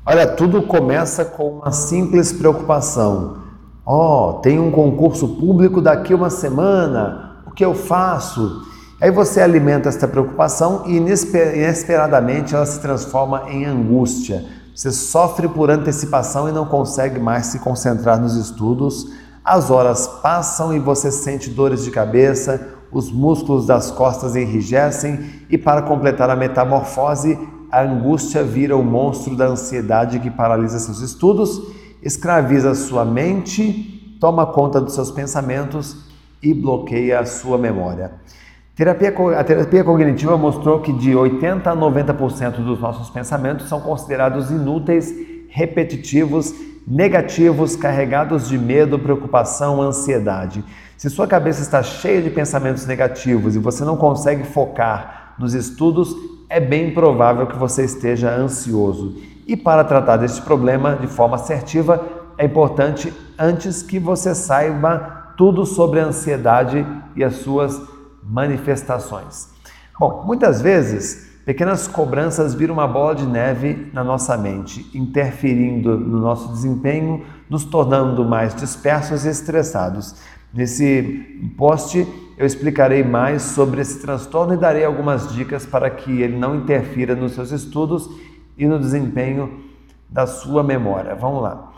Olha, tudo começa com uma simples preocupação. Tem um concurso público daqui uma semana, o que eu faço? Aí você alimenta esta preocupação e inesperadamente ela se transforma em angústia. Você sofre por antecipação e não consegue mais se concentrar nos estudos. As horas passam e você sente dores de cabeça, os músculos das costas enrijecem e, para completar a metamorfose, a angústia vira o monstro da ansiedade que paralisa seus estudos, escraviza sua mente, toma conta dos seus pensamentos e bloqueia a sua memória. A terapia cognitiva mostrou que de 80% a 90% dos nossos pensamentos são considerados inúteis, repetitivos, negativos, carregados de medo, preocupação, ansiedade. Se sua cabeça está cheia de pensamentos negativos e você não consegue focar nos estudos, é bem provável que você esteja ansioso. E para tratar deste problema de forma assertiva, é importante antes que você saiba tudo sobre a ansiedade e as suas manifestações. Bom, muitas vezes, pequenas cobranças viram uma bola de neve na nossa mente, interferindo no nosso desempenho, nos tornando mais dispersos e estressados. Nesse post, eu explicarei mais sobre esse transtorno e darei algumas dicas para que ele não interfira nos seus estudos e no desempenho da sua memória. Vamos lá.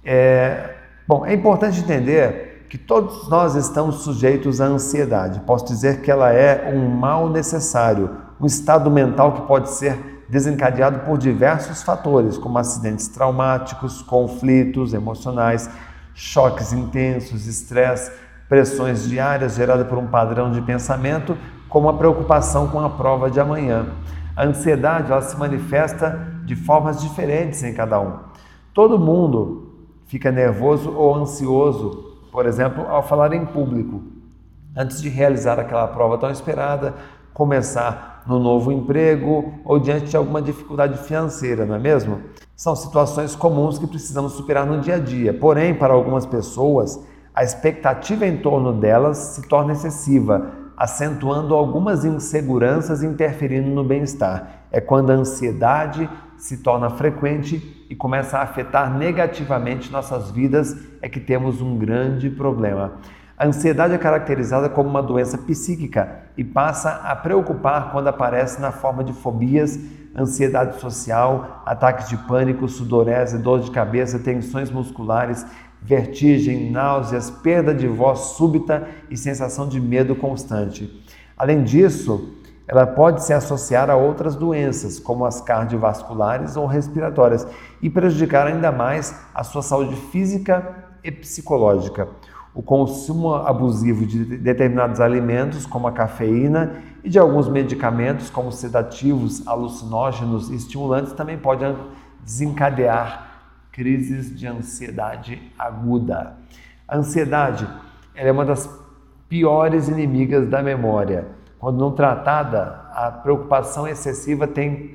É importante entender que todos nós estamos sujeitos à ansiedade. Posso dizer que ela é um mal necessário, um estado mental que pode ser desencadeado por diversos fatores, como acidentes traumáticos, conflitos emocionais, choques intensos, estresse, pressões diárias geradas por um padrão de pensamento, como a preocupação com a prova de amanhã. A ansiedade, ela se manifesta de formas diferentes em cada um. Todo mundo fica nervoso ou ansioso, por exemplo, ao falar em público, antes de realizar aquela prova tão esperada, começar no novo emprego ou diante de alguma dificuldade financeira, não é mesmo? São situações comuns que precisamos superar no dia a dia. Porém, para algumas pessoas, a expectativa em torno delas se torna excessiva, acentuando algumas inseguranças e interferindo no bem-estar. É quando a ansiedade se torna frequente e começa a afetar negativamente nossas vidas, é que temos um grande problema. A ansiedade é caracterizada como uma doença psíquica e passa a preocupar quando aparece na forma de fobias, ansiedade social, ataques de pânico, sudorese, dor de cabeça, tensões musculares, vertigem, náuseas, perda de voz súbita e sensação de medo constante. Além disso, ela pode se associar a outras doenças, como as cardiovasculares ou respiratórias, e prejudicar ainda mais a sua saúde física e psicológica. O consumo abusivo de determinados alimentos, como a cafeína, e de alguns medicamentos, como sedativos, alucinógenos e estimulantes, também pode desencadear crises de ansiedade aguda. A ansiedade é uma das piores inimigas da memória. Quando não tratada, a preocupação excessiva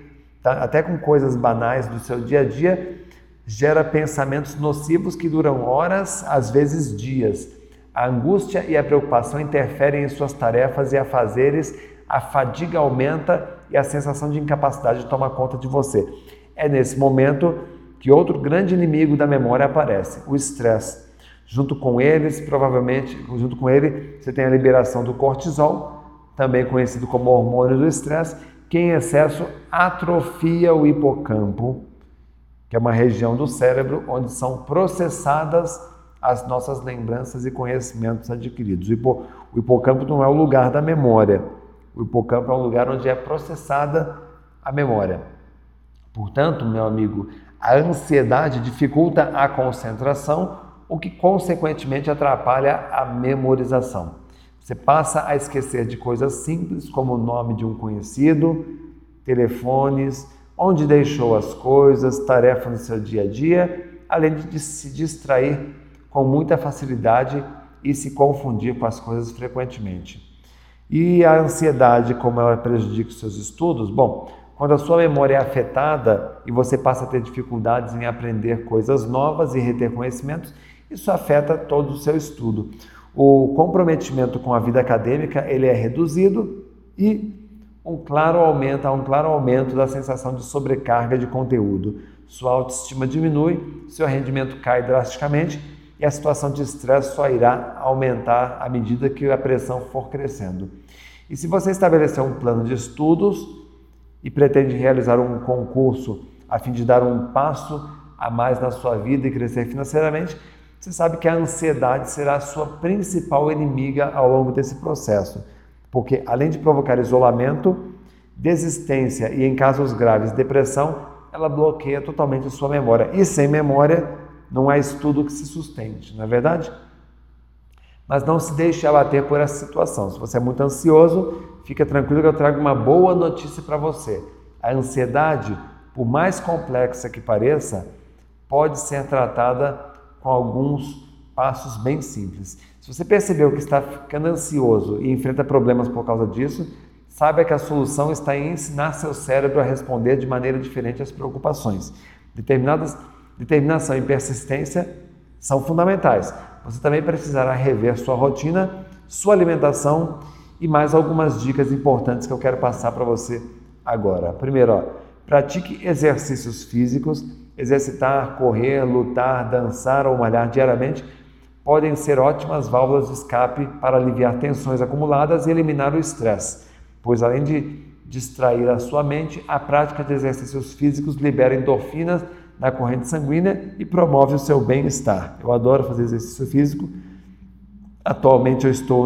até com coisas banais do seu dia a dia, gera pensamentos nocivos que duram horas, às vezes dias. A angústia e a preocupação interferem em suas tarefas e afazeres, a fadiga aumenta e a sensação de incapacidade toma conta de você. É nesse momento que outro grande inimigo da memória aparece, o estresse. Junto com ele, você tem a liberação do cortisol, também conhecido como hormônio do estresse, que em excesso atrofia o hipocampo, que é uma região do cérebro onde são processadas as nossas lembranças e conhecimentos adquiridos. O hipocampo não é o lugar da memória. O hipocampo é um lugar onde é processada a memória. Portanto, meu amigo, a ansiedade dificulta a concentração, o que consequentemente atrapalha a memorização. Você passa a esquecer de coisas simples, como o nome de um conhecido, telefones, onde deixou as coisas, tarefas no seu dia a dia, além de se distrair com muita facilidade e se confundir com as coisas frequentemente. E a ansiedade, como ela prejudica os seus estudos? Bom, quando a sua memória é afetada e você passa a ter dificuldades em aprender coisas novas e reter conhecimentos, isso afeta todo o seu estudo. O comprometimento com a vida acadêmica ele é reduzido e há um claro aumento da sensação de sobrecarga de conteúdo. sua autoestima diminui, seu rendimento cai drasticamente e a situação de estresse só irá aumentar à medida que a pressão for crescendo. E se você estabelecer um plano de estudos e pretende realizar um concurso a fim de dar um passo a mais na sua vida e crescer financeiramente, você sabe que a ansiedade será a sua principal inimiga ao longo desse processo, porque além de provocar isolamento, desistência e, em casos graves, depressão, ela bloqueia totalmente a sua memória. E sem memória, não há estudo que se sustente, não é verdade? Mas não se deixe abater por essa situação. Se você é muito ansioso, fica tranquilo que eu trago uma boa notícia para você. A ansiedade, por mais complexa que pareça, pode ser tratada com alguns passos bem simples. Se você percebeu que está ficando ansioso e enfrenta problemas por causa disso, saiba que a solução está em ensinar seu cérebro a responder de maneira diferente às preocupações. Determinação e persistência são fundamentais. Você também precisará rever sua rotina, sua alimentação e mais algumas dicas importantes que eu quero passar para você agora. Primeiro, pratique exercícios físicos. Exercitar, correr, lutar, dançar ou malhar diariamente podem ser ótimas válvulas de escape para aliviar tensões acumuladas e eliminar o estresse, pois além de distrair a sua mente, a prática de exercícios físicos libera endorfinas na corrente sanguínea e promove o seu bem-estar. Eu adoro fazer exercício físico. Atualmente eu estou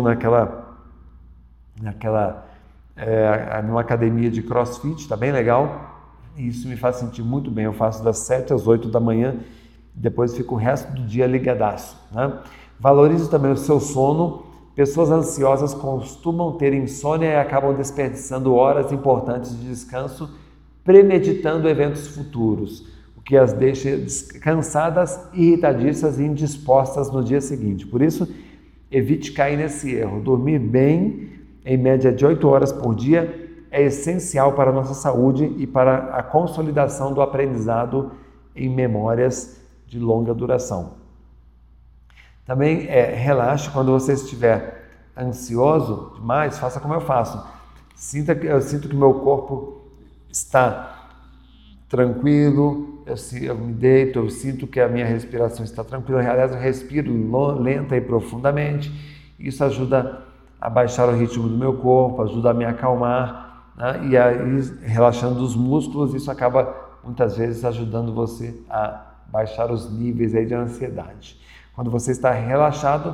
numa academia de CrossFit, está bem legal. E isso me faz sentir muito bem. Eu faço das 7 às 8 da manhã, depois fico o resto do dia ligadaço, né? Valorize também o seu sono. Pessoas ansiosas costumam ter insônia e acabam desperdiçando horas importantes de descanso, premeditando eventos futuros, o que as deixa cansadas, irritadiças e indispostas no dia seguinte. Por isso, evite cair nesse erro. Dormir bem, em média de 8 horas por dia, é essencial para a nossa saúde e para a consolidação do aprendizado em memórias de longa duração. Também relaxe quando você estiver ansioso demais, faça como eu faço. Eu sinto que meu corpo está tranquilo, eu me deito, eu sinto que a minha respiração está tranquila. Aliás, eu respiro lenta e profundamente. Isso ajuda a baixar o ritmo do meu corpo, ajuda a me acalmar. Né? E aí, relaxando os músculos, isso acaba muitas vezes ajudando você a baixar os níveis aí de ansiedade. Quando você está relaxado,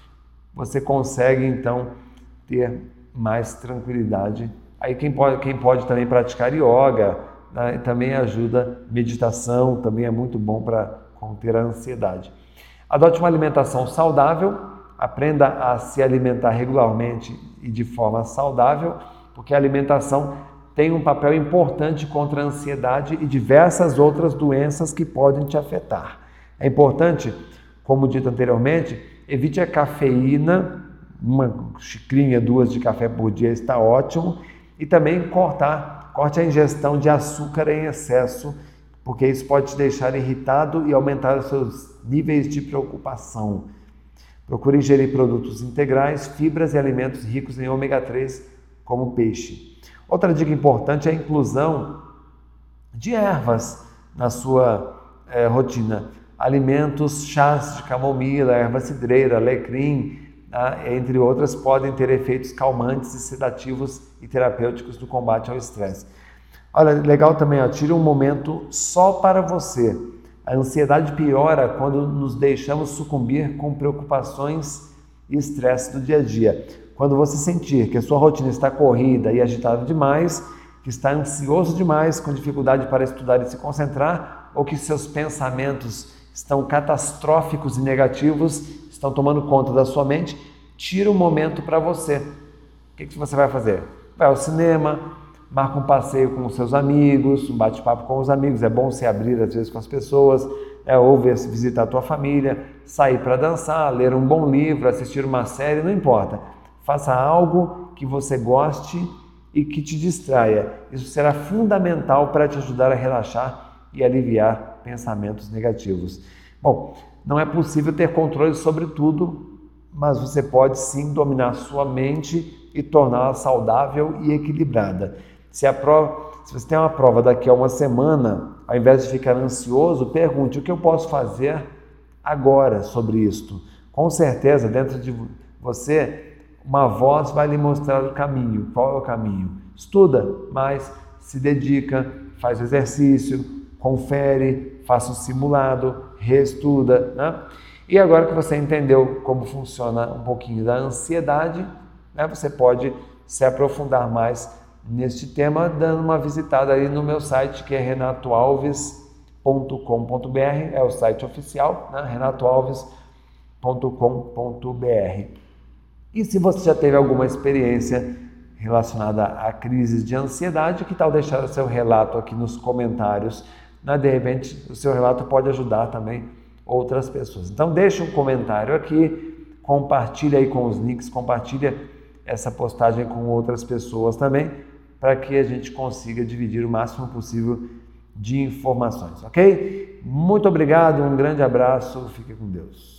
você consegue então ter mais tranquilidade. Aí quem pode também praticar yoga, né? Também ajuda, meditação também é muito bom para conter a ansiedade. Adote uma alimentação saudável, aprenda a se alimentar regularmente e de forma saudável, porque a alimentação tem um papel importante contra a ansiedade e diversas outras doenças que podem te afetar. É importante, como dito anteriormente, evite a cafeína, 1 xicrinha, 2 de café por dia está ótimo, e também corte a ingestão de açúcar em excesso, porque isso pode te deixar irritado e aumentar os seus níveis de preocupação. Procure ingerir produtos integrais, fibras e alimentos ricos em ômega 3, como peixe. Outra dica importante é a inclusão de ervas na sua rotina. Alimentos, chás de camomila, erva cidreira, alecrim, entre outras, podem ter efeitos calmantes e sedativos e terapêuticos no combate ao estresse. Olha, legal também, tire um momento só para você. A ansiedade piora quando nos deixamos sucumbir com preocupações e estresse do dia a dia. Quando você sentir que a sua rotina está corrida e agitada demais, que está ansioso demais, com dificuldade para estudar e se concentrar, ou que seus pensamentos estão catastróficos e negativos, estão tomando conta da sua mente, tira um momento para você. O que você vai fazer? Vai ao cinema, marca um passeio com os seus amigos, um bate-papo com os amigos. É bom se abrir às vezes com as pessoas, ou visitar a tua família, sair para dançar, ler um bom livro, assistir uma série, não importa. Faça algo que você goste e que te distraia. Isso será fundamental para te ajudar a relaxar e aliviar pensamentos negativos. Bom, não é possível ter controle sobre tudo, mas você pode sim dominar sua mente e torná-la saudável e equilibrada. Se Se você tem uma prova daqui a uma semana, ao invés de ficar ansioso, pergunte: o que eu posso fazer agora sobre isto? Com certeza, dentro de você, uma voz vai lhe mostrar o caminho. Qual é o caminho? Estuda mais, se dedica, faz o exercício, confere, faça um simulado, reestuda, né? E agora que você entendeu como funciona um pouquinho da ansiedade, né, você pode se aprofundar mais neste tema, dando uma visitada aí no meu site, que é renatoalves.com.br, é o site oficial, né, renatoalves.com.br. E se você já teve alguma experiência relacionada a crises de ansiedade, que tal deixar o seu relato aqui nos comentários, né? De repente o seu relato pode ajudar também outras pessoas. Então deixa um comentário aqui, compartilha aí com os links, compartilha essa postagem com outras pessoas também, para que a gente consiga dividir o máximo possível de informações, ok? Muito obrigado, um grande abraço, fique com Deus.